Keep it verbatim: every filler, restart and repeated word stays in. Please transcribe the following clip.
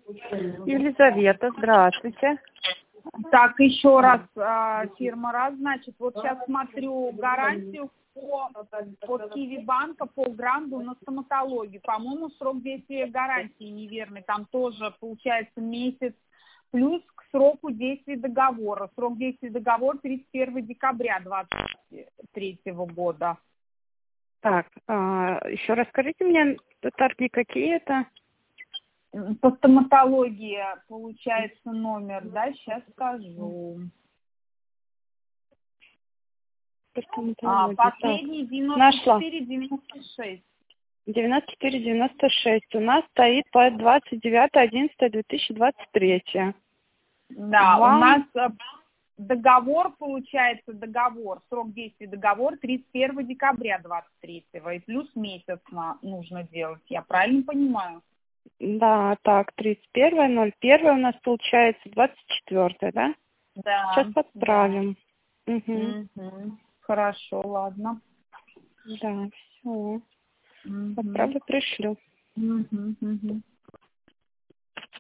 Елизавета, здравствуйте. Так, еще раз, фирма раз, значит, вот сейчас смотрю гарантию по, по Киви-банка, по гранду на стоматологию. По-моему, срок действия гарантии неверный, там тоже получается месяц плюс к сроку действия договора. Срок действия договора тридцать первого декабря двадцать третьего года. Так, а, еще раз скажите мне, торги какие это? По стоматологии получается номер, да, сейчас скажу. А, последний девяносто четыре девяносто шесть. девяносто четыре девяносто шесть. У нас стоит по двадцать девятое одиннадцатое две тысячи двадцать третье. Да, Вам... у нас договор, получается, договор, срок действия договора тридцать первого декабря двадцать третьего. И плюс месяц на, нужно делать. Я правильно понимаю? Да, так, тридцать первое ноль первое у нас получается двадцать четвёртое, да? Да. Сейчас подправим. Да. Угу. Угу. Хорошо, ладно. Да, все. Угу. Подправлю, пришлю. Угу, угу.